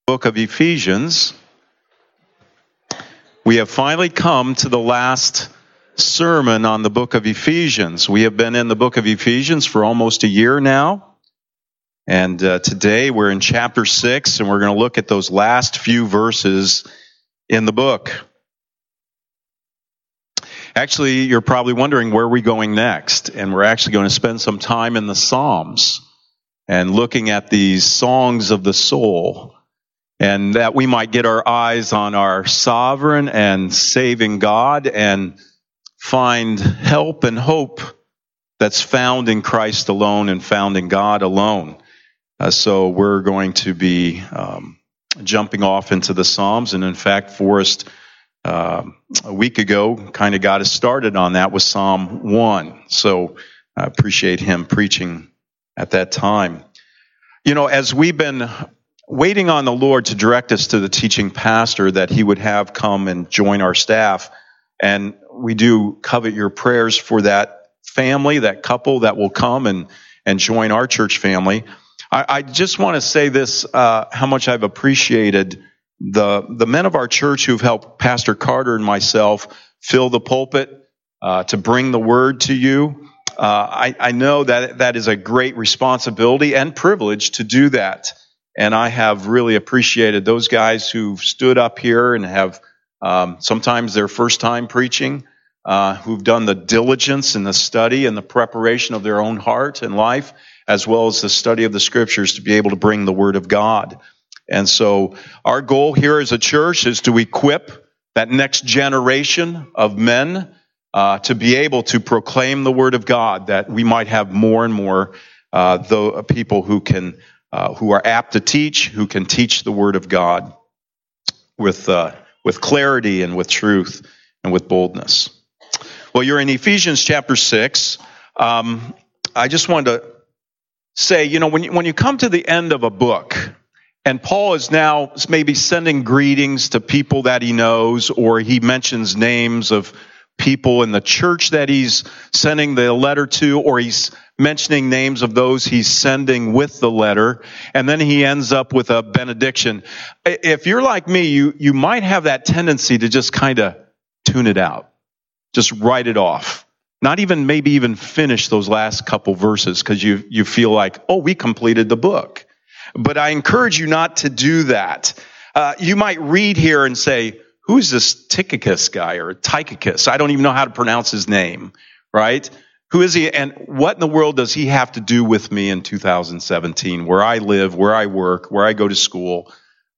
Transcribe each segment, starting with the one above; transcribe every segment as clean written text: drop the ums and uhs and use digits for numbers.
Book of Ephesians. We have finally come to the last sermon on the book of Ephesians. We have been in the book of Ephesians for almost a year now. And today we're in chapter 6, and we're going to look at those last few verses in the book. Actually, you're probably wondering where we're going next. And we're actually going to spend some time in the Psalms and looking at these songs of the soul. And that we might get our eyes on our sovereign and saving God and find help and hope that's found in Christ alone and found in God alone. So we're going to be jumping off into the Psalms. And in fact, Forrest, a week ago, kind of got us started on that with Psalm 1. So I appreciate him preaching at that time. You know, as we've been waiting on the Lord to direct us to the teaching pastor that he would have come and join our staff. And we do covet your prayers for that family, that couple that will come and join our church family. I just want to say this, how much I've appreciated the men of our church who've helped Pastor Carter and myself fill the pulpit to bring the word to you. I know that is a great responsibility and privilege to do that. And I have really appreciated those guys who've stood up here and have sometimes their first time preaching, who've done the diligence and the study and the preparation of their own heart and life, as well as the study of the scriptures to be able to bring the word of God. And so our goal here as a church is to equip that next generation of men to be able to proclaim the word of God, that we might have more and more people who are apt to teach, who can teach the Word of God with clarity and with truth and with boldness. Well, you're in Ephesians chapter 6. I just wanted to say, you know, when you come to the end of a book, and Paul is now maybe sending greetings to people that he knows, or he mentions names of people in the church that he's sending the letter to, or he's mentioning names of those he's sending with the letter, and then he ends up with a benediction. If you're like me, you might have that tendency to just kind of tune it out, just write it off, not even maybe even finish those last couple verses because you feel like, oh, we completed the book. But I encourage you not to do that. You might read here and say, who's this Tychicus guy or Tychicus? I don't even know how to pronounce his name, right? Who is he, and what in the world does he have to do with me in 2017, where I live, where I work, where I go to school?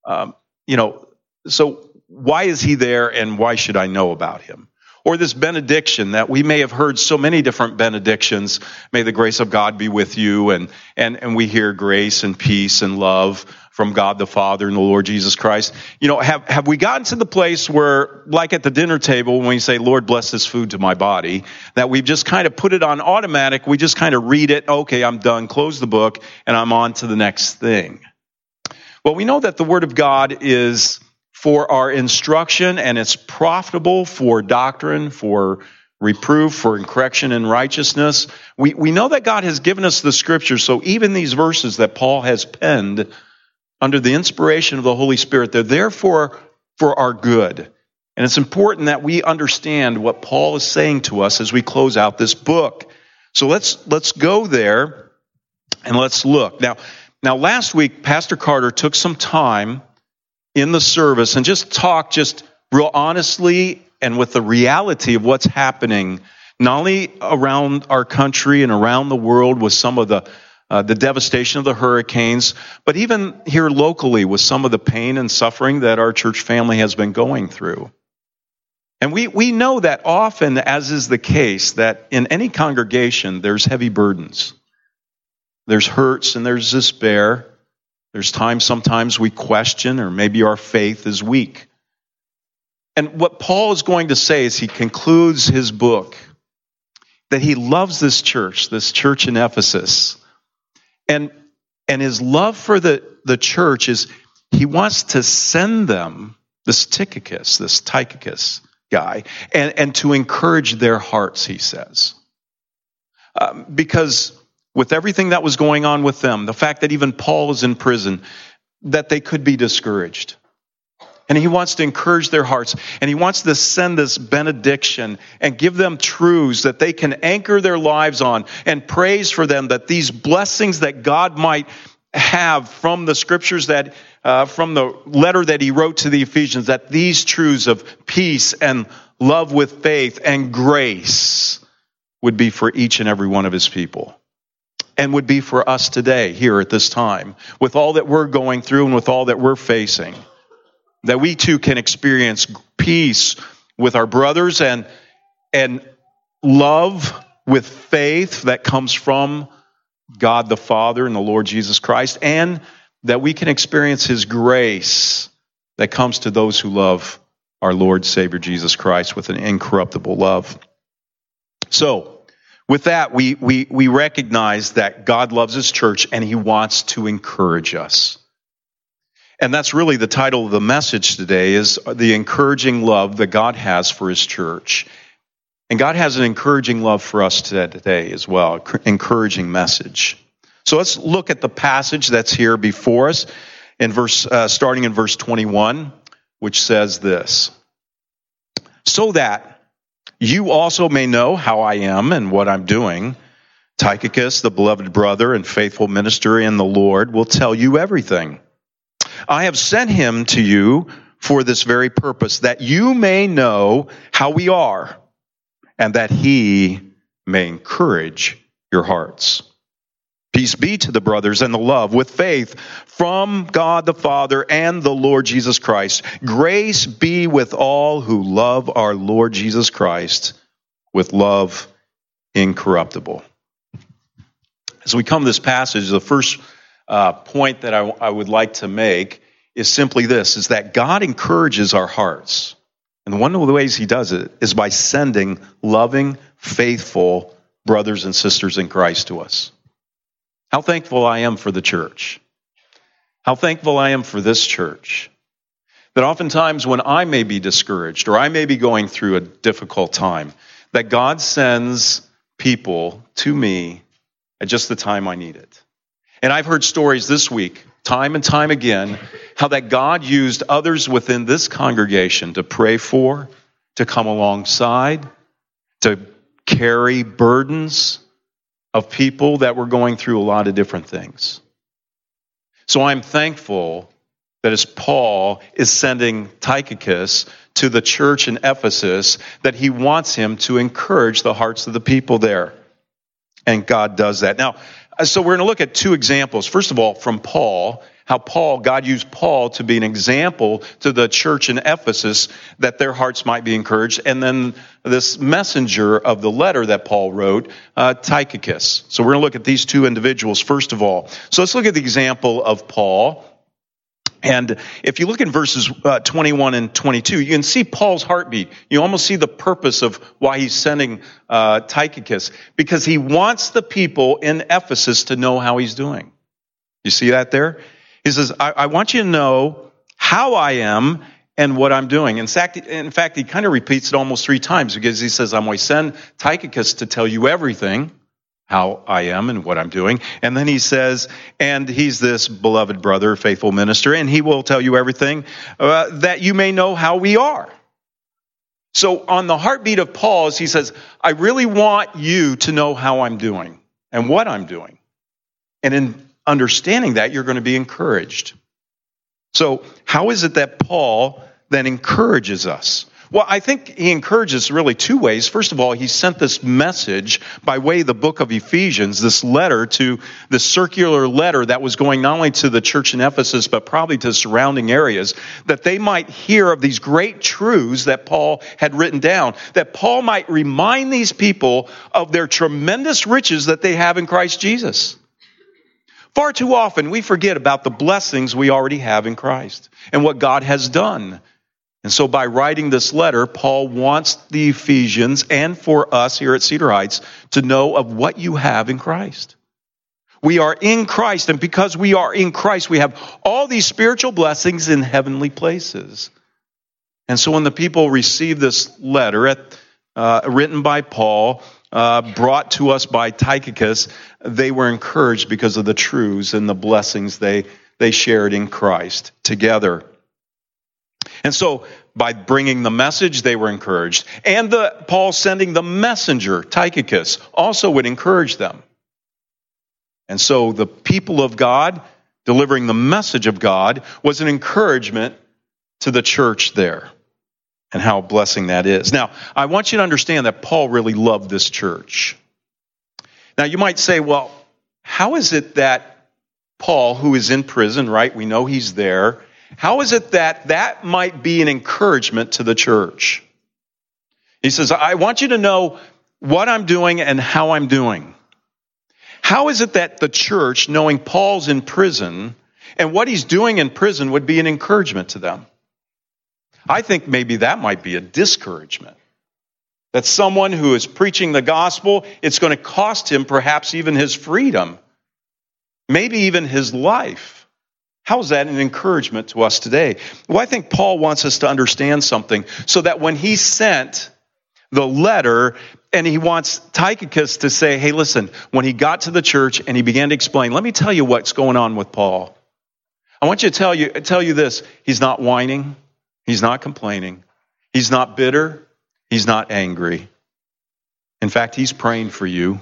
So why is he there, and why should I know about him? Or this benediction that we may have heard so many different benedictions. May the grace of God be with you, and we hear grace and peace and love from God the Father and the Lord Jesus Christ. You know, have we gotten to the place where, like at the dinner table, when we say, Lord, bless this food to my body, that we've just kind of put it on automatic, we just kind of read it, okay, I'm done, close the book, and I'm on to the next thing. Well, we know that the Word of God is for our instruction, and it's profitable for doctrine, for reproof, for correction in righteousness. We know that God has given us the Scriptures, so even these verses that Paul has penned under the inspiration of the Holy Spirit, they're there for our good. And it's important that we understand what Paul is saying to us as we close out this book. So let's go there and let's look. Now last week, Pastor Carter took some time in the service and just talked just real honestly and with the reality of what's happening, not only around our country and around the world with some of the devastation of the hurricanes, but even here locally with some of the pain and suffering that our church family has been going through. And we know that often, as is the case, that in any congregation, there's heavy burdens. There's hurts and there's despair. There's times sometimes we question, or maybe our faith is weak. And what Paul is going to say as he concludes his book, that he loves this church in Ephesus. And his love for the church is he wants to send them this Tychicus guy, and to encourage their hearts, he says. Because with everything that was going on with them, the fact that even Paul is in prison, that they could be discouraged. And he wants to encourage their hearts. And he wants to send this benediction and give them truths that they can anchor their lives on, and praise for them that these blessings that God might have from the scriptures, that from the letter that he wrote to the Ephesians, that these truths of peace and love with faith and grace would be for each and every one of his people. And would be for us today, here at this time, with all that we're going through and with all that we're facing. That we too can experience peace with our brothers and love with faith that comes from God the Father and the Lord Jesus Christ, and that we can experience his grace that comes to those who love our Lord Savior Jesus Christ with an incorruptible love. So, with that, we recognize that God loves his church and he wants to encourage us. And that's really the title of the message today, is the encouraging love that God has for his church. And God has an encouraging love for us today as well, encouraging message. So let's look at the passage that's here before us, in starting in verse 21, which says this: "So that you also may know how I am and what I'm doing, Tychicus, the beloved brother and faithful minister in the Lord, will tell you everything. I have sent him to you for this very purpose, that you may know how we are, and that he may encourage your hearts. Peace be to the brothers and the love with faith from God the Father and the Lord Jesus Christ. Grace be with all who love our Lord Jesus Christ with love incorruptible." As we come to this passage, the first point that I would like to make is simply this, is that God encourages our hearts. And one of the ways he does it is by sending loving, faithful brothers and sisters in Christ to us. How thankful I am for the church. How thankful I am for this church. That oftentimes when I may be discouraged or I may be going through a difficult time, that God sends people to me at just the time I need it. And I've heard stories this week, time and time again, how that God used others within this congregation to pray for, to come alongside, to carry burdens of people that were going through a lot of different things. So I'm thankful that as Paul is sending Tychicus to the church in Ephesus, that he wants him to encourage the hearts of the people there. And God does that. Now, so we're going to look at two examples. First of all, from Paul, how God used Paul to be an example to the church in Ephesus, that their hearts might be encouraged. And then this messenger of the letter that Paul wrote, Tychicus. So we're going to look at these two individuals first of all. So let's look at the example of Paul. And if you look in verses 21 and 22, you can see Paul's heartbeat. You almost see the purpose of why he's sending Tychicus, because he wants the people in Ephesus to know how he's doing. You see that there? He says, I want you to know how I am and what I'm doing. In fact, he kind of repeats it almost 3 times, because he says, I'm going to send Tychicus to tell you everything, how I am and what I'm doing. And then he says, and he's this beloved brother, faithful minister, and he will tell you everything that you may know how we are. So on the heartbeat of Paul, he says, I really want you to know how I'm doing and what I'm doing. And in understanding that, you're going to be encouraged. So how is it that Paul then encourages us? Well, I think he encourages really 2 ways. First of all, he sent this message by way of the book of Ephesians, this letter to the circular letter that was going not only to the church in Ephesus, but probably to surrounding areas, that they might hear of these great truths that Paul had written down, that Paul might remind these people of their tremendous riches that they have in Christ Jesus. Far too often, we forget about the blessings we already have in Christ and what God has done. And so by writing this letter, Paul wants the Ephesians and for us here at Cedar Heights to know of what you have in Christ. We are in Christ, and because we are in Christ, we have all these spiritual blessings in heavenly places. And so when the people received this letter written by Paul, brought to us by Tychicus, they were encouraged because of the truths and the blessings they they shared in Christ together. And so by bringing the message, they were encouraged. And Paul sending the messenger, Tychicus, also would encourage them. And so the people of God delivering the message of God was an encouragement to the church there. And how blessing that is. Now, I want you to understand that Paul really loved this church. Now, you might say, well, how is it that Paul, who is in prison, right? We know he's there. How is it that might be an encouragement to the church? He says, I want you to know what I'm doing and how I'm doing. How is it that the church, knowing Paul's in prison and what he's doing in prison, would be an encouragement to them? I think maybe that might be a discouragement. That someone who is preaching the gospel, it's going to cost him perhaps even his freedom, maybe even his life. How is that an encouragement to us today? Well, I think Paul wants us to understand something so that when he sent the letter and he wants Tychicus to say, hey, listen, when he got to the church and he began to explain, let me tell you what's going on with Paul. I want you to tell you this. He's not whining. He's not complaining. He's not bitter. He's not angry. In fact, he's praying for you.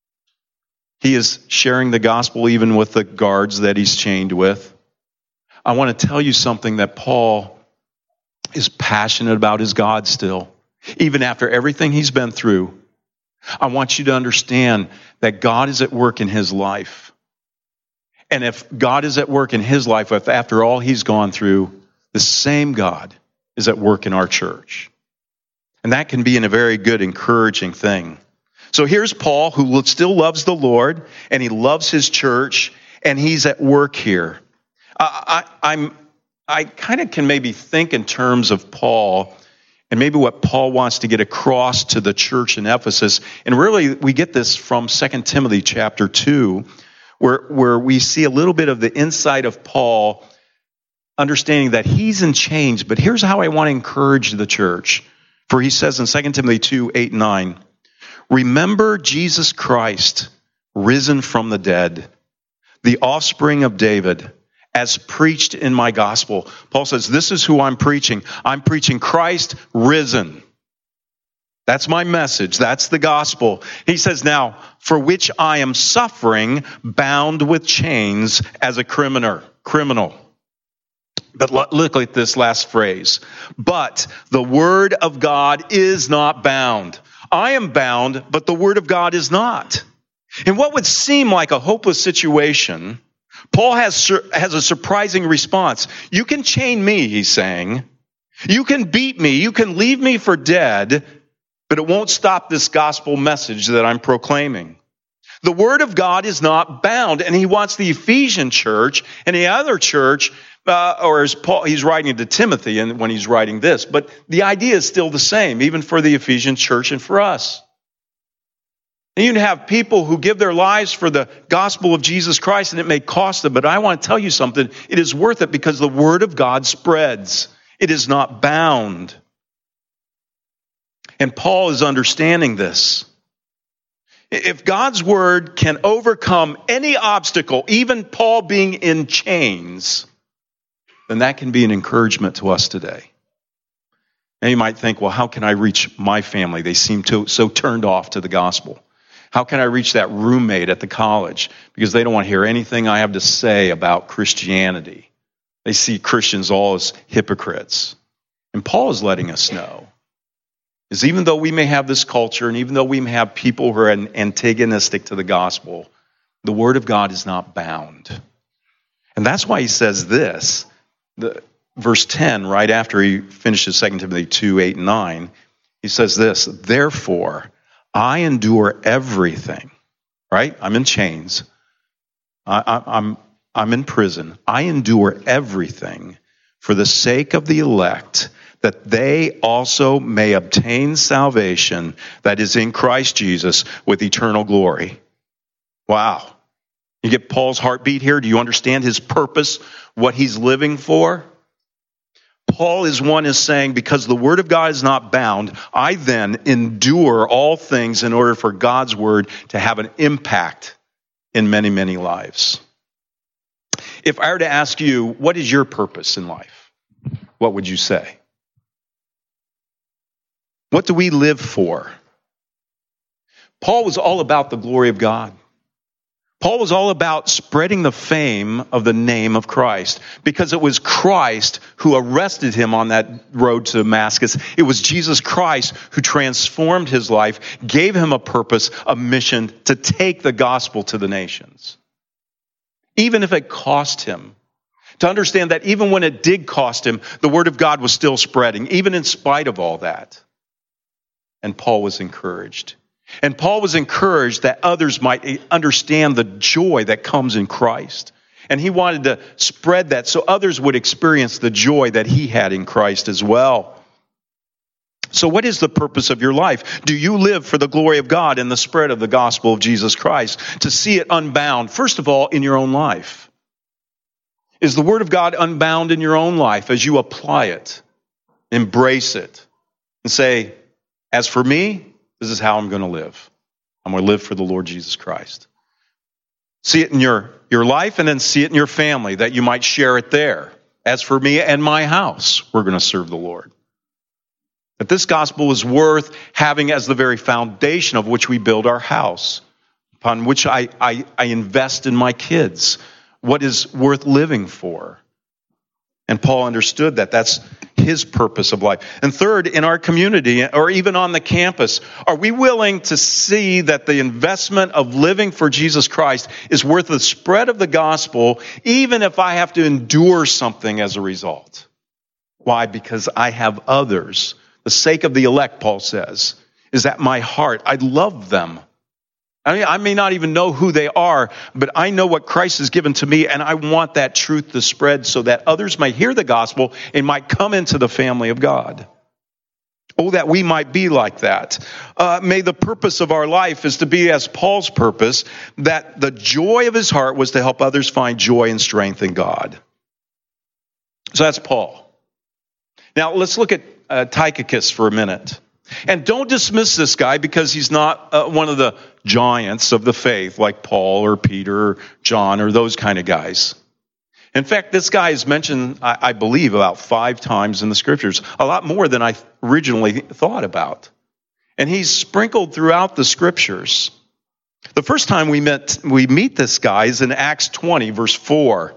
He is sharing the gospel even with the guards that he's chained with. I want to tell you something, that Paul is passionate about his God still, even after everything he's been through. I want you to understand that God is at work in his life. And if God is at work in his life, if after all he's gone through, the same God is at work in our church. And that can be a very good, encouraging thing. So here's Paul, who still loves the Lord, and he loves his church, and he's at work here. I kind of can maybe think in terms of Paul, and maybe what Paul wants to get across to the church in Ephesus. And really, we get this from 2 Timothy chapter 2, where we see a little bit of the insight of Paul, understanding that he's in chains. But here's how I want to encourage the church. For he says in 2 Timothy 2, 8 and 9, remember Jesus Christ, risen from the dead, the offspring of David, as preached in my gospel. Paul says, this is who I'm preaching. I'm preaching Christ risen. That's my message. That's the gospel. He says, now, for which I am suffering, bound with chains as a criminal. But look at this last phrase. But the word of God is not bound. I am bound, but the word of God is not. In what would seem like a hopeless situation, Paul has a surprising response. You can chain me, he's saying. You can beat me. You can leave me for dead, but it won't stop this gospel message that I'm proclaiming. The word of God is not bound, and he wants the Ephesian church and the other church, or as Paul, he's writing to Timothy and when he's writing this, but the idea is still the same, even for the Ephesian church and for us. And you can have people who give their lives for the gospel of Jesus Christ, and it may cost them, but I want to tell you something. It is worth it because the word of God spreads. It is not bound. And Paul is understanding this. If God's word can overcome any obstacle, even Paul being in chains, then that can be an encouragement to us today. Now you might think, well, how can I reach my family? They seem so turned off to the gospel. How can I reach that roommate at the college? Because they don't want to hear anything I have to say about Christianity. They see Christians all as hypocrites. And Paul is letting us know, is even though we may have this culture, and even though we may have people who are antagonistic to the gospel, the word of God is not bound. And that's why he says this, verse 10, right after he finishes 2 Timothy 2, 8 and 9, he says this, therefore, I endure everything, right? I'm in chains. I'm in prison. I endure everything for the sake of the elect, that they also may obtain salvation that is in Christ Jesus with eternal glory. Wow. You get Paul's heartbeat here? Do you understand his purpose, what he's living for? Paul is saying, because the word of God is not bound, I then endure all things in order for God's word to have an impact in many, many lives. If I were to ask you, what is your purpose in life? What would you say? What do we live for? Paul was all about the glory of God. Paul was all about spreading the fame of the name of Christ, because it was Christ who arrested him on that road to Damascus. It was Jesus Christ who transformed his life, gave him a purpose, a mission to take the gospel to the nations. Even if it cost him. To understand that even when it did cost him, the word of God was still spreading, even in spite of all that. And Paul was encouraged. And Paul was encouraged that others might understand the joy that comes in Christ. And he wanted to spread that so others would experience the joy that he had in Christ as well. So what is the purpose of your life? Do you live for the glory of God and the spread of the gospel of Jesus Christ? To see it unbound, first of all, in your own life. Is the word of God unbound in your own life as you apply it, embrace it, and say, as for me, this is how I'm going to live. I'm going to live for the Lord Jesus Christ. See it in your life, and then see it in your family, that you might share it there. As for me and my house, we're going to serve the Lord. That this gospel is worth having as the very foundation of which we build our house, upon which I invest in my kids, what is worth living for. And Paul understood that that's his purpose of life. And third, in our community, or even on the campus, are we willing to see that the investment of living for Jesus Christ is worth the spread of the gospel, even if I have to endure something as a result? Why? Because I have others. The sake of the elect, Paul says, is at my heart. I love them. I may not even know who they are, but I know what Christ has given to me, and I want that truth to spread so that others might hear the gospel and might come into the family of God. Oh, that we might be like that. May the purpose of our life is to be as Paul's purpose, that the joy of his heart was to help others find joy and strength in God. So that's Paul. Now let's look at Tychicus for a minute. And don't dismiss this guy because he's not one of the giants of the faith like Paul or Peter or John or those kind of guys. In fact, this guy is mentioned, I believe, about 5 times in the scriptures, a lot more than I originally thought about. And he's sprinkled throughout the scriptures. The first time we meet this guy is in Acts 20, verse 4.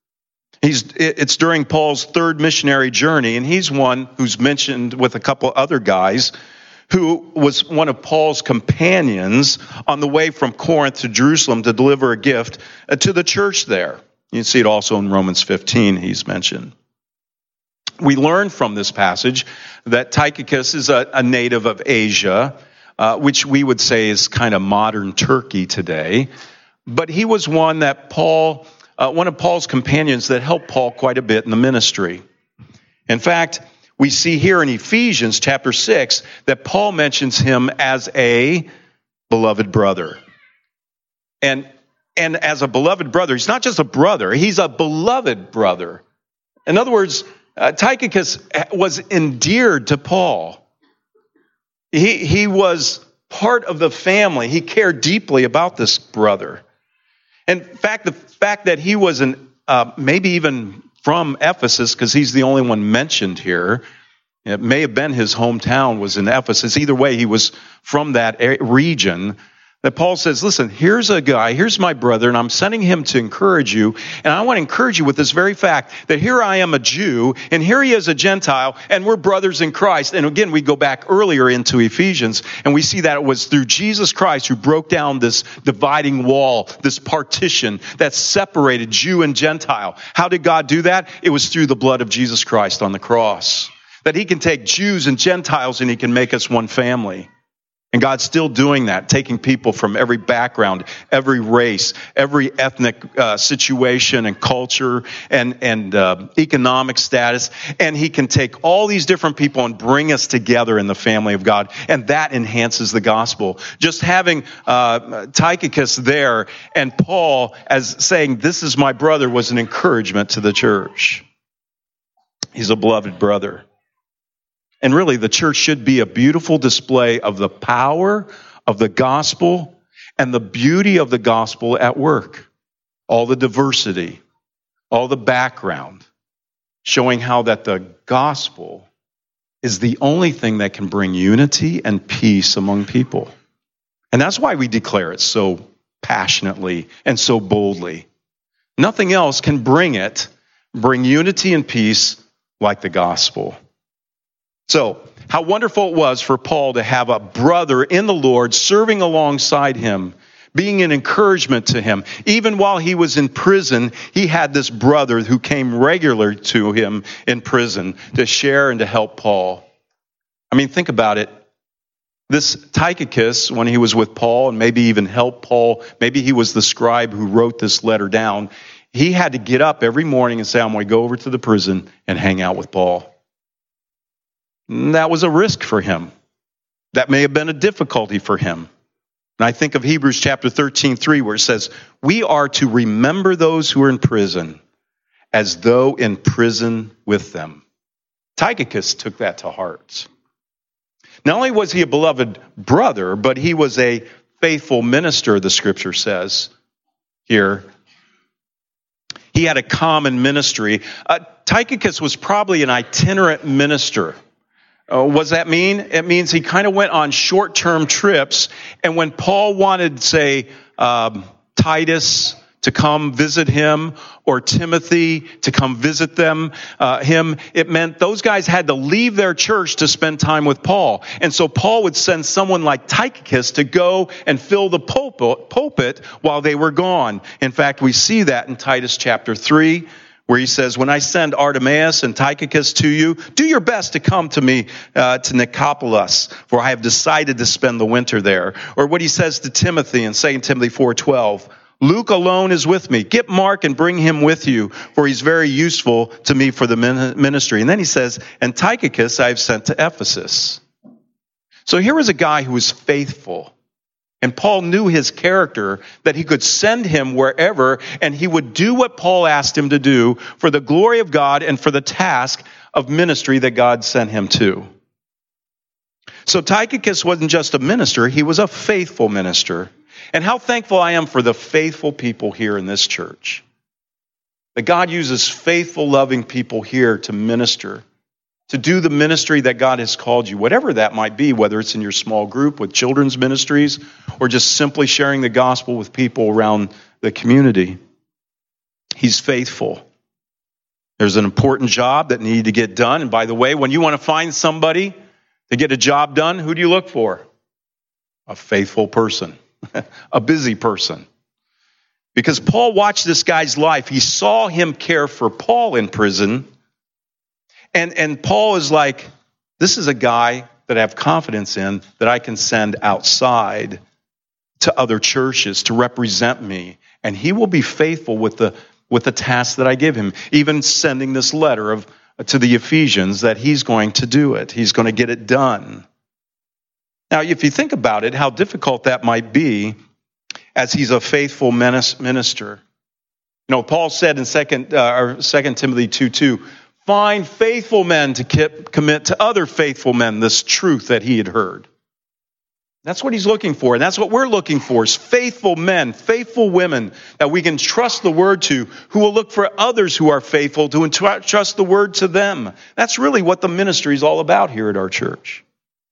It's during Paul's 3rd missionary journey, and he's one who's mentioned with a couple other guys who was one of Paul's companions on the way from Corinth to Jerusalem to deliver a gift to the church there. You can see it also in Romans 15, he's mentioned. We learn from this passage that Tychicus is a native of Asia, which we would say is kind of modern Turkey today. But he was one that one of Paul's companions that helped Paul quite a bit in the ministry. In fact, we see here in Ephesians chapter 6 that Paul mentions him as a beloved brother. And as a beloved brother, he's not just a brother, he's a beloved brother. In other words, Tychicus was endeared to Paul. He was part of the family. He cared deeply about this brother. In fact, the fact that he was maybe even from Ephesus, because he's the only one mentioned here, it may have been his hometown was in Ephesus. Either way, he was from that region. That Paul says, listen, here's a guy, here's my brother, and I'm sending him to encourage you. And I want to encourage you with this very fact that here I am a Jew, and here he is a Gentile, and we're brothers in Christ. And again, we go back earlier into Ephesians, and we see that it was through Jesus Christ who broke down this dividing wall, this partition that separated Jew and Gentile. How did God do that? It was through the blood of Jesus Christ on the cross. That he can take Jews and Gentiles, and he can make us one family. And God's still doing that, taking people from every background, every race, every ethnic situation and culture and economic status. And he can take all these different people and bring us together in the family of God. And that enhances the gospel. Just having Tychicus there and Paul as saying, this is my brother, was an encouragement to the church. He's a beloved brother. And really, the church should be a beautiful display of the power of the gospel and the beauty of the gospel at work. All the diversity. all the background, showing how that the gospel is the only thing that can bring unity and peace among people. And that's why we declare it so passionately and so boldly. Nothing else can bring unity and peace like the gospel. So, how wonderful it was for Paul to have a brother in the Lord serving alongside him, being an encouragement to him. Even while he was in prison, he had this brother who came regularly to him in prison to share and to help Paul. I mean, think about it. This Tychicus, when he was with Paul and maybe even helped Paul, maybe he was the scribe who wrote this letter down, he had to get up every morning and say, I'm going to go over to the prison and hang out with Paul. And that was a risk for him. That may have been a difficulty for him. And I think of Hebrews chapter 13:3, where it says, we are to remember those who are in prison as though in prison with them. Tychicus took that to heart. Not only was he a beloved brother, but he was a faithful minister, the scripture says here. He had a common ministry. Tychicus was probably an itinerant minister. What does that mean? It means he kind of went on short-term trips, and when Paul wanted, say, Titus to come visit him, or Timothy to come visit him, it meant those guys had to leave their church to spend time with Paul. And so Paul would send someone like Tychicus to go and fill the pulpit while they were gone. In fact, we see that in Titus chapter 3, where he says, when I send Artemas and Tychicus to you, do your best to come to me to Nicopolis, for I have decided to spend the winter there. Or what he says to Timothy in 2 Timothy 4:12, Luke alone is with me. Get Mark and bring him with you, for he's very useful to me for the ministry. And then he says, and Tychicus I have sent to Ephesus. So here was a guy who was faithful. And Paul knew his character, that he could send him wherever, and he would do what Paul asked him to do for the glory of God and for the task of ministry that God sent him to. So Tychicus wasn't just a minister, he was a faithful minister. And how thankful I am for the faithful people here in this church. That God uses faithful, loving people here to minister, to do the ministry that God has called you, whatever that might be, whether it's in your small group with children's ministries or just simply sharing the gospel with people around the community. He's faithful. There's an important job that needed to get done. And by the way, when you want to find somebody to get a job done, who do you look for? A faithful person, a busy person. Because Paul watched this guy's life. He saw him care for Paul in prison. And Paul is like, this is a guy that I have confidence in, that I can send outside to other churches to represent me. And he will be faithful with the task that I give him. Even sending this letter to the Ephesians, that he's going to do it. He's going to get it done. Now, if you think about it, how difficult that might be as he's a faithful minister. You know, Paul said in 2 Timothy 2:2, find faithful men to commit to other faithful men this truth that he had heard. That's what he's looking for, and that's what we're looking for, is faithful men, faithful women that we can trust the word to, who will look for others who are faithful to entrust the word to them. That's really what the ministry is all about here at our church.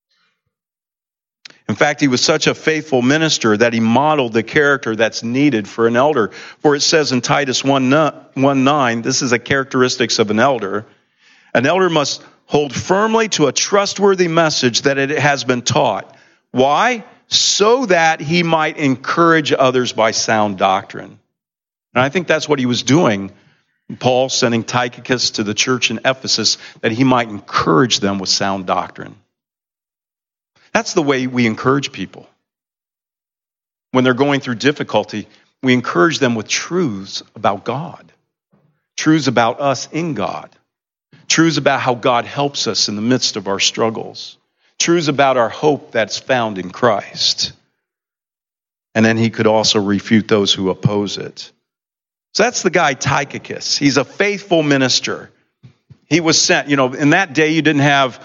In fact, he was such a faithful minister that he modeled the character that's needed for an elder. For it says in Titus 1:9, this is a characteristics of an elder. An elder must hold firmly to a trustworthy message that it has been taught. Why? So that he might encourage others by sound doctrine. And I think that's what he was doing. Paul sending Tychicus to the church in Ephesus, that he might encourage them with sound doctrine. That's the way we encourage people. When they're going through difficulty, we encourage them with truths about God, truths about us in God, truths about how God helps us in the midst of our struggles, truths about our hope that's found in Christ. And then he could also refute those who oppose it. So that's the guy Tychicus. He's a faithful minister. He was sent, in that day you didn't have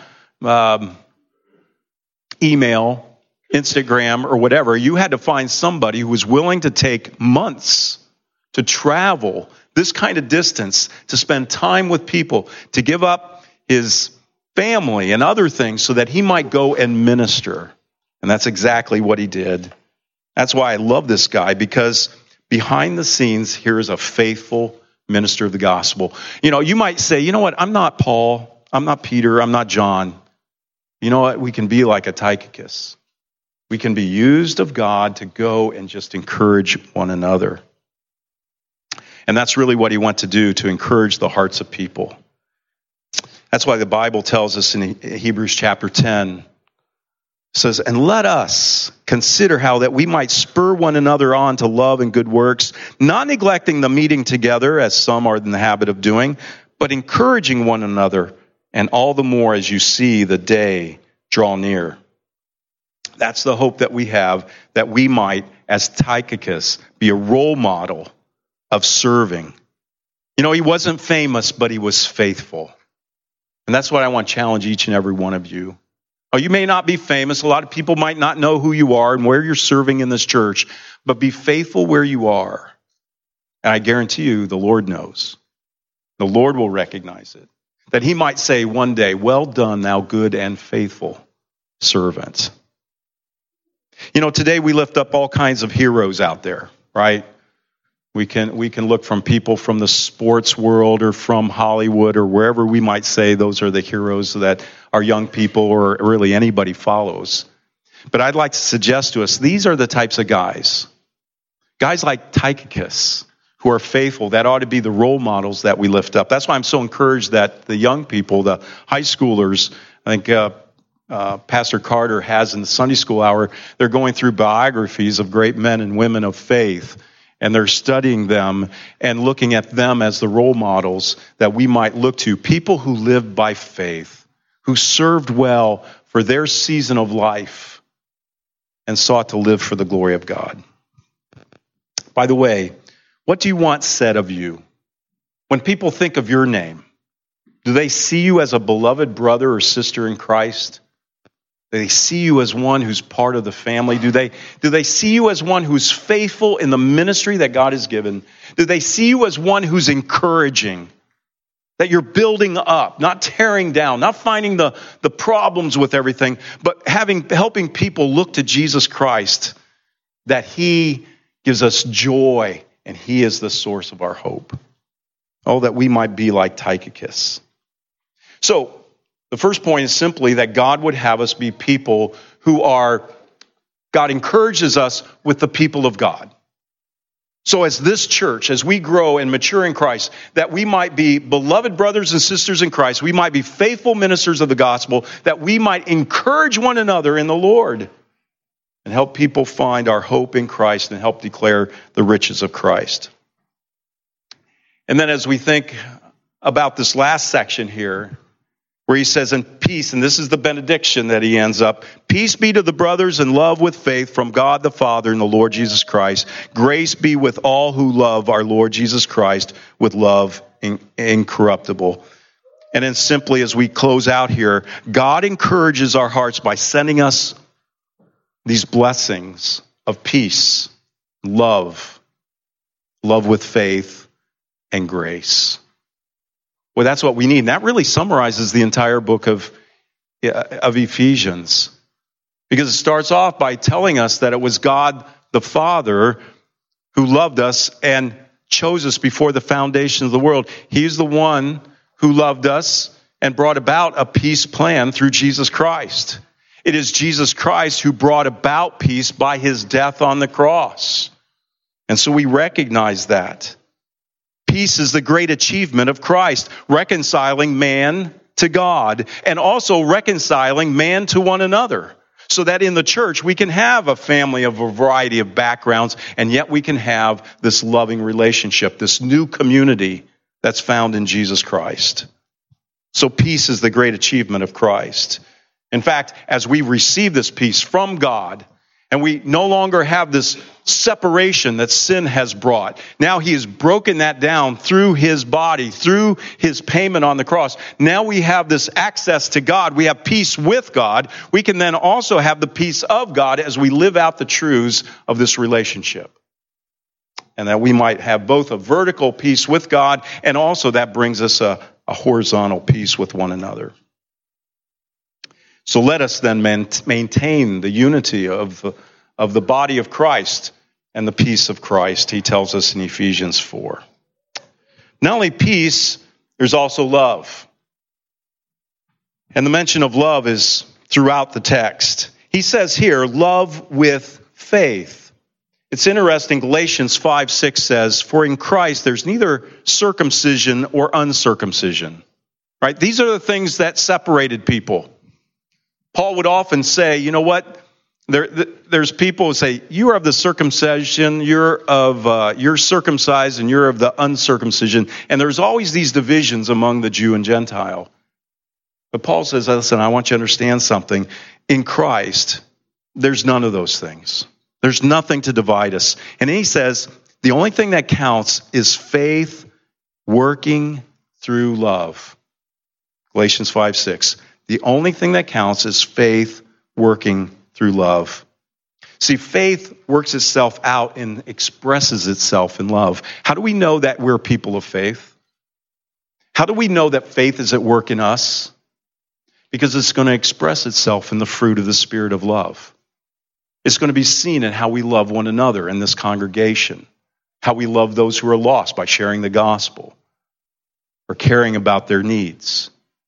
email, Instagram, or whatever. You had to find somebody who was willing to take months to travel this kind of distance, to spend time with people, to give up his family and other things so that he might go and minister. And that's exactly what he did. That's why I love this guy, because behind the scenes, here is a faithful minister of the gospel. You might say, you know what, I'm not Paul, I'm not Peter, I'm not John. You know what, we can be like a Tychicus. We can be used of God to go and just encourage one another. And that's really what he went to do, to encourage the hearts of people. That's why the Bible tells us in Hebrews chapter 10, it says, and let us consider how that we might spur one another on to love and good works, not neglecting the meeting together, as some are in the habit of doing, but encouraging one another, and all the more as you see the day draw near. That's the hope that we have, that we might, as Tychicus, be a role model of serving. He wasn't famous, but he was faithful. And that's what I want to challenge each and every one of you. You may not be famous. A lot of people might not know who you are and where you're serving in this church, but be faithful where you are. And I guarantee you, the Lord knows. The Lord will recognize it. That he might say one day, well done, thou good and faithful servant. Today we lift up all kinds of heroes out there, right? We can look from people from the sports world or from Hollywood or wherever we might say those are the heroes that our young people or really anybody follows. But I'd like to suggest to us, these are the types of guys like Tychicus, who are faithful. That ought to be the role models that we lift up. That's why I'm so encouraged that the young people, the high schoolers, I think Pastor Carter has in the Sunday school hour, they're going through biographies of great men and women of faith. And they're studying them and looking at them as the role models that we might look to. People who lived by faith, who served well for their season of life and sought to live for the glory of God. By the way, what do you want said of you? When people think of your name, do they see you as a beloved brother or sister in Christ? Do they see you as one who's part of the family? Do they see you as one who's faithful in the ministry that God has given? Do they see you as one who's encouraging, that you're building up, not tearing down, not finding the problems with everything, but helping people look to Jesus Christ, that he gives us joy and he is the source of our hope? Oh, that we might be like Tychicus. So, the first point is simply that God would have us be people God encourages us with the people of God. So as this church, as we grow and mature in Christ, that we might be beloved brothers and sisters in Christ, we might be faithful ministers of the gospel, that we might encourage one another in the Lord and help people find our hope in Christ and help declare the riches of Christ. And then as we think about this last section here, where he says, in peace, and this is the benediction that he ends up, peace be to the brothers and love with faith from God the Father and the Lord Jesus Christ. Grace be with all who love our Lord Jesus Christ with love incorruptible. And then simply as we close out here, God encourages our hearts by sending us these blessings of peace, love with faith, and grace. Well, that's what we need. And that really summarizes the entire book of Ephesians. Because it starts off by telling us that it was God the Father who loved us and chose us before the foundation of the world. He's the one who loved us and brought about a peace plan through Jesus Christ. It is Jesus Christ who brought about peace by his death on the cross. And so we recognize that. Peace is the great achievement of Christ, reconciling man to God and also reconciling man to one another, so that in the church we can have a family of a variety of backgrounds, and yet we can have this loving relationship, this new community that's found in Jesus Christ. So peace is the great achievement of Christ. In fact, as we receive this peace from God, and we no longer have this separation that sin has brought. Now he has broken that down through his body, through his payment on the cross. Now we have this access to God. We have peace with God. We can then also have the peace of God as we live out the truths of this relationship. and that we might have both a vertical peace with God, and also that brings us a horizontal peace with one another. So let us then maintain the unity of the body of Christ and the peace of Christ, he tells us in Ephesians 4. Not only peace, there's also love. And the mention of love is throughout the text. He says here, love with faith. It's interesting, Galatians 5:6 says, for in Christ there's neither circumcision or uncircumcision. Right? These are the things that separated people. Paul would often say, you know what? There's people who say, you are of the circumcision, you're circumcised, and you're of the uncircumcision. And there's always these divisions among the Jew and Gentile. But Paul says, listen, I want you to understand something. In Christ, there's none of those things. There's nothing to divide us. And he says, the only thing that counts is faith working through love. Galatians 5:6. The only thing that counts is faith working through love. See, faith works itself out and expresses itself in love. How do we know that we're people of faith? How do we know that faith is at work in us? Because it's going to express itself in the fruit of the Spirit of love. It's going to be seen in how we love one another in this congregation, how we love those who are lost by sharing the gospel or caring about their needs.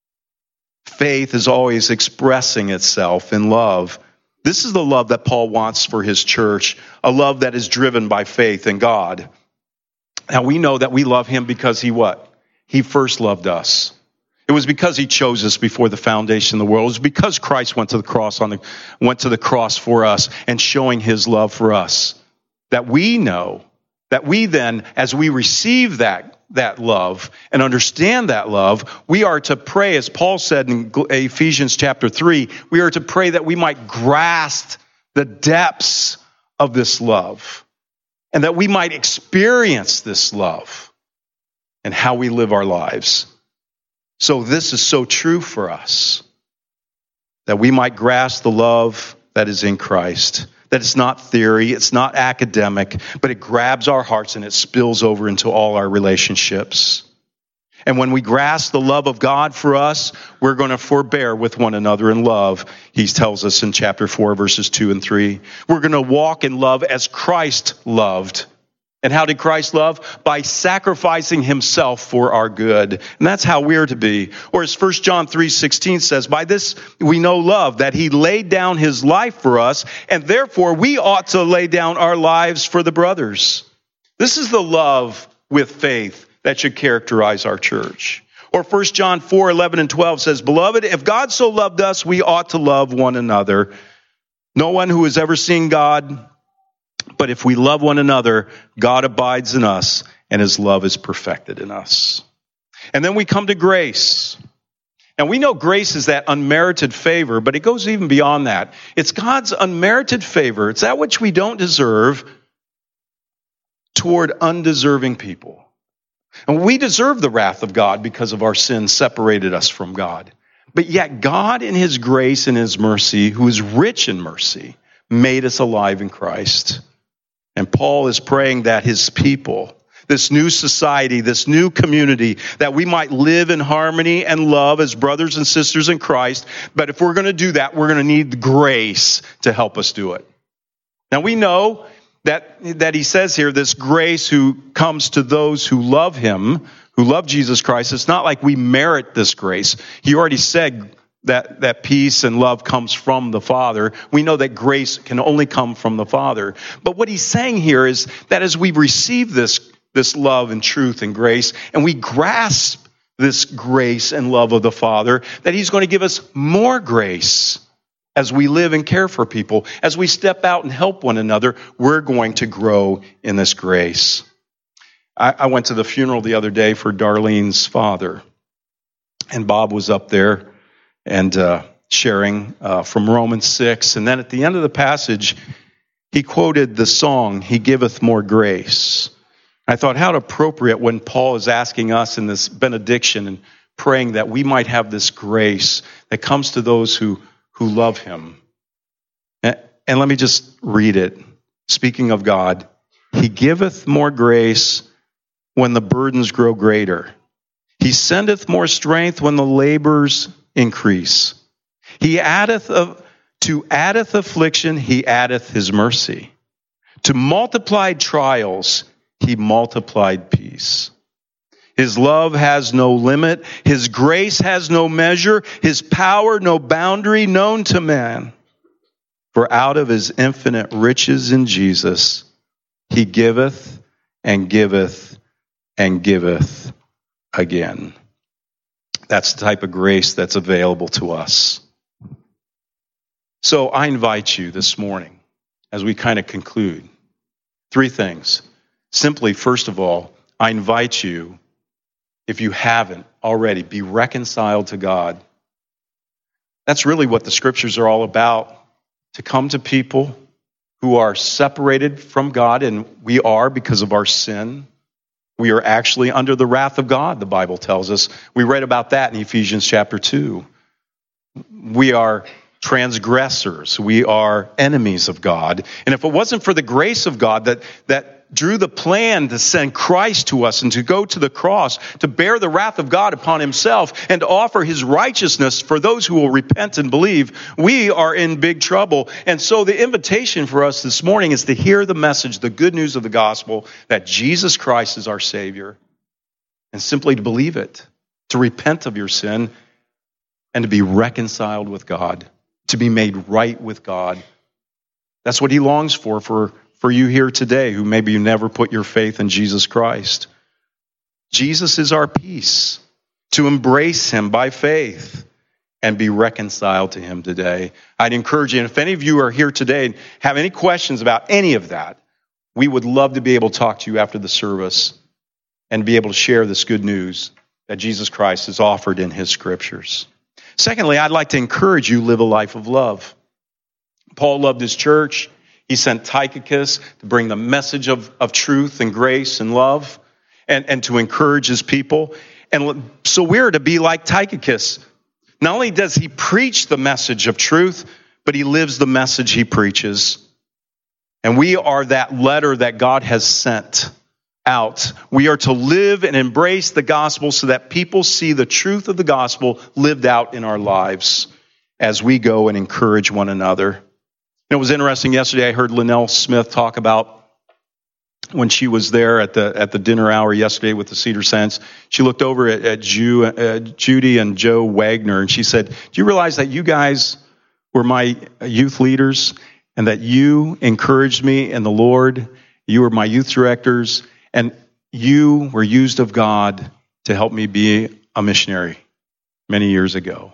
Faith is always expressing itself in love. This is the love that Paul wants for his church, a love that is driven by faith in God. Now we know that we love him because he what? He first loved us. It was because he chose us before the foundation of the world. It was because Christ went to the cross for us and showing his love for us. That we know that we then, as we receive that love and understand that love, we are to pray, as Paul said in Ephesians chapter 3, we are to pray that we might grasp the depths of this love and that we might experience this love and how we live our lives. So this is so true for us, that we might grasp the love that is in Christ. That it's not theory, it's not academic, but it grabs our hearts and it spills over into all our relationships. And when we grasp the love of God for us, we're going to forbear with one another in love. He tells us in chapter 4, verses 2 and 3. We're going to walk in love as Christ loved. And how did Christ love? By sacrificing himself for our good. And that's how we're to be. Or as 1 John 3:16 says, by this we know love, that he laid down his life for us, and therefore we ought to lay down our lives for the brothers. This is the love with faith that should characterize our church. Or 1 John 4:11 and 12 says, beloved, if God so loved us, we ought to love one another. No one who has ever seen God, but if we love one another, God abides in us, and his love is perfected in us. And then we come to grace. And we know grace is that unmerited favor, but it goes even beyond that. It's God's unmerited favor. It's that which we don't deserve toward undeserving people. And we deserve the wrath of God because of our sins separated us from God. But yet God in his grace and his mercy, who is rich in mercy, made us alive in Christ. And Paul is praying that his people, this new society, this new community, that we might live in harmony and love as brothers and sisters in Christ. But if we're going to do that, we're going to need grace to help us do it. Now we know that he says here, this grace who comes to those who love him, who love Jesus Christ. It's not like we merit this grace. He already said that peace and love comes from the Father. We know that grace can only come from the Father. But what he's saying here is that as we receive this love and truth and grace, and we grasp this grace and love of the Father, that he's going to give us more grace as we live and care for people. As we step out and help one another, we're going to grow in this grace. I went to the funeral the other day for Darlene's father, and Bob was up there and sharing from Romans 6. And then at the end of the passage, he quoted the song, He Giveth More Grace. I thought, how appropriate when Paul is asking us in this benediction and praying that we might have this grace that comes to those who love him. And let me just read it. Speaking of God, He giveth more grace when the burdens grow greater. He sendeth more strength when the labors increase. He addeth affliction, he addeth his mercy. To multiplied trials, he multiplied peace. His love has no limit. His grace has no measure. His power no boundary known to man. For out of his infinite riches in Jesus, he giveth and giveth and giveth again. That's the type of grace that's available to us. So I invite you this morning, as we kind of conclude, 3 things. Simply, first of all, I invite you, if you haven't already, be reconciled to God. That's really what the scriptures are all about, to come to people who are separated from God, and we are because of our sin. We are actually under the wrath of God, the Bible tells us. We read about that in Ephesians chapter 2. We are transgressors. We are enemies of God. And if it wasn't for the grace of God that drew the plan to send Christ to us and to go to the cross, to bear the wrath of God upon himself and to offer his righteousness for those who will repent and believe, we are in big trouble. And so the invitation for us this morning is to hear the message, the good news of the gospel, that Jesus Christ is our Savior, and simply to believe it, to repent of your sin, and to be reconciled with God, to be made right with God. That's what he longs for you here today who maybe you never put your faith in Jesus Christ. Jesus is our peace, to embrace him by faith and be reconciled to him today. I'd encourage you, and if any of you are here today and have any questions about any of that, we would love to be able to talk to you after the service and be able to share this good news that Jesus Christ has offered in his scriptures. Secondly, I'd like to encourage you to live a life of love. Paul loved his church. He sent Tychicus to bring the message of truth and grace and love and to encourage his people. And so we're to be like Tychicus. Not only does he preach the message of truth, but he lives the message he preaches. And we are that letter that God has sent out. We are to live and embrace the gospel so that people see the truth of the gospel lived out in our lives as we go and encourage one another. It was interesting yesterday. I heard Lynell Smith talk about when she was there at the dinner hour yesterday with the Cedar Saints. She looked over at Judy and Joe Wagner, and she said, "Do you realize that you guys were my youth leaders and that you encouraged me in the Lord? You were my youth directors, and you were used of God to help me be a missionary many years ago."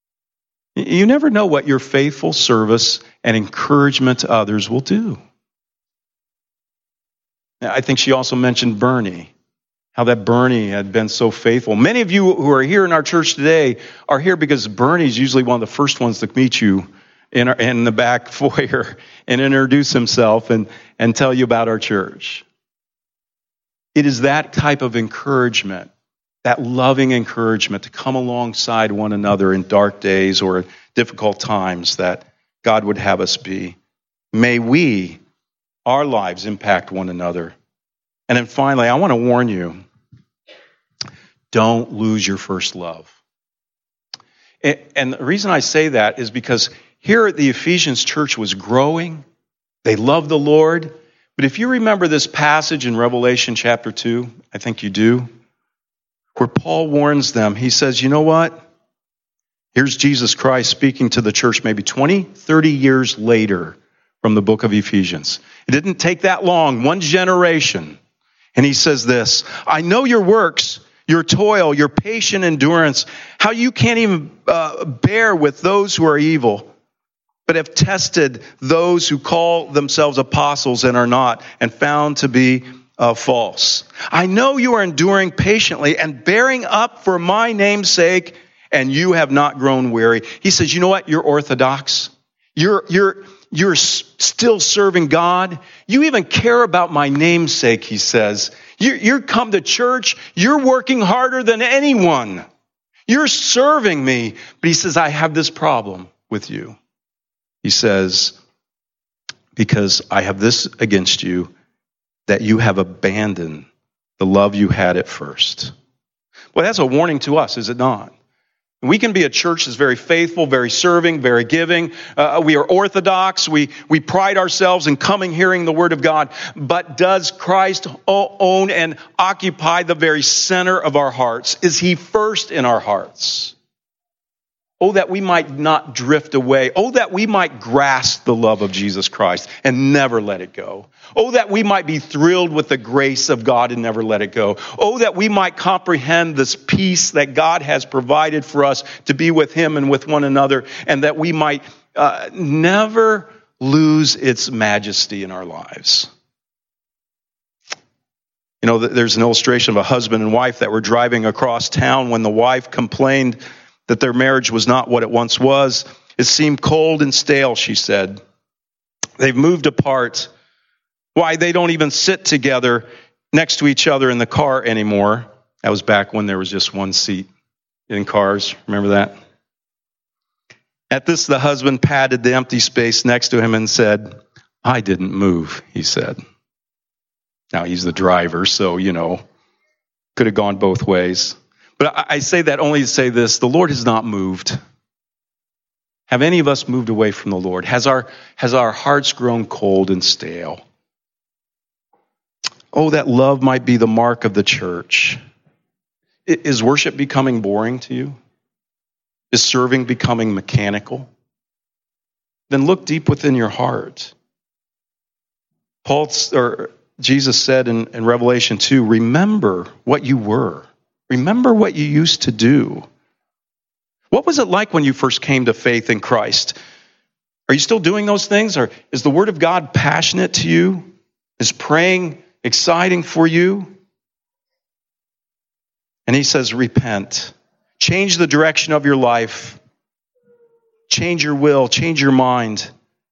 You never know what your faithful service and encouragement to others will do. I think she also mentioned Bernie, how that Bernie had been so faithful. Many of you who are here in our church today are here because Bernie's usually one of the first ones to meet you in the back foyer and introduce himself and tell you about our church. It is that type of encouragement, that loving encouragement to come alongside one another in dark days or difficult times that God would have us be. May our lives impact one another. And then finally, I want to warn you, don't lose your first love. And the reason I say that is because here at the Ephesians church was growing. They loved the Lord. But if you remember this passage in Revelation chapter 2, I think you do, where Paul warns them, he says, you know what? Here's Jesus Christ speaking to the church maybe 20, 30 years later from the book of Ephesians. It didn't take that long, one generation. And he says this, I know your works, your toil, your patient endurance, how you can't even bear with those who are evil, but have tested those who call themselves apostles and are not, and found to be false. I know you are enduring patiently and bearing up for my name's sake, and you have not grown weary. He says, you know what? You're orthodox. You're still serving God. You even care about my name's sake, he says. You're come to church. You're working harder than anyone. You're serving me. But he says, I have this problem with you. He says, because I have this against you. that you have abandoned the love you had at first. Well, that's a warning to us, is it not? We can be a church that's very faithful, very serving, very giving. We are orthodox. We pride ourselves in coming, hearing the word of God. But does Christ own and occupy the very center of our hearts? Is he first in our hearts? Oh, that we might not drift away. Oh, that we might grasp the love of Jesus Christ and never let it go. Oh, that we might be thrilled with the grace of God and never let it go. Oh, that we might comprehend this peace that God has provided for us to be with him and with one another, and that we might never lose its majesty in our lives. You know, there's an illustration of a husband and wife that were driving across town when the wife complained that their marriage was not what it once was. It seemed cold and stale, she said. They've moved apart. Why, they don't even sit together next to each other in the car anymore. That was back when there was just one seat in cars. Remember that? At this, the husband patted the empty space next to him and said, "I didn't move," he said. Now, he's the driver, so, could have gone both ways. But I say that only to say this: the Lord has not moved. Have any of us moved away from the Lord? Has our hearts grown cold and stale? Oh, that love might be the mark of the church. Is worship becoming boring to you? Is serving becoming mechanical? Then look deep within your heart. Jesus said in Revelation 2, remember what you were. Remember what you used to do. What was it like when you first came to faith in Christ? Are you still doing those things? Or is the Word of God passionate to you? Is praying exciting for you? And he says, repent. Change the direction of your life. Change your will. Change your mind.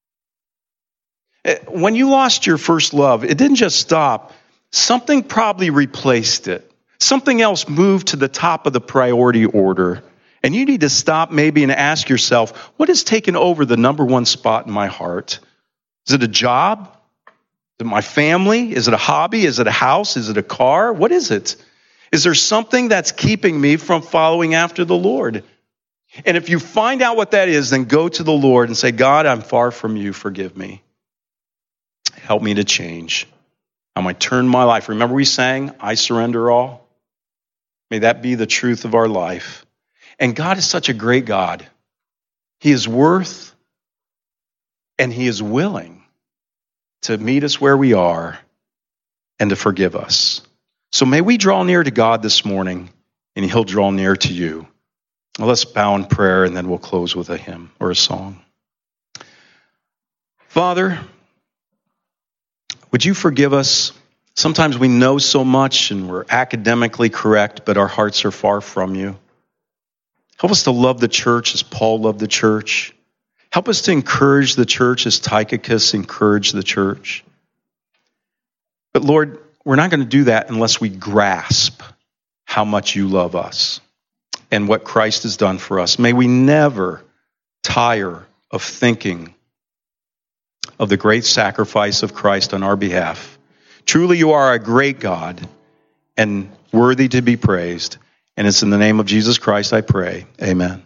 When you lost your first love, it didn't just stop. Something probably replaced it. Something else moved to the top of the priority order. And you need to stop maybe and ask yourself, what has taken over the number one spot in my heart? Is it a job? Is it my family? Is it a hobby? Is it a house? Is it a car? What is it? Is there something that's keeping me from following after the Lord? And if you find out what that is, then go to the Lord and say, God, I'm far from you. Forgive me. Help me to change. I might turn my life. Remember we sang, I surrender all? May that be the truth of our life. And God is such a great God. He is worth and he is willing to meet us where we are and to forgive us. So may we draw near to God this morning and he'll draw near to you. Well, let's bow in prayer and then we'll close with a hymn or a song. Father, would you forgive us? Sometimes we know so much and we're academically correct, but our hearts are far from you. Help us to love the church as Paul loved the church. Help us to encourage the church as Tychicus encouraged the church. But Lord, we're not going to do that unless we grasp how much you love us and what Christ has done for us. May we never tire of thinking of the great sacrifice of Christ on our behalf. Truly, you are a great God and worthy to be praised. And it's in the name of Jesus Christ I pray. Amen.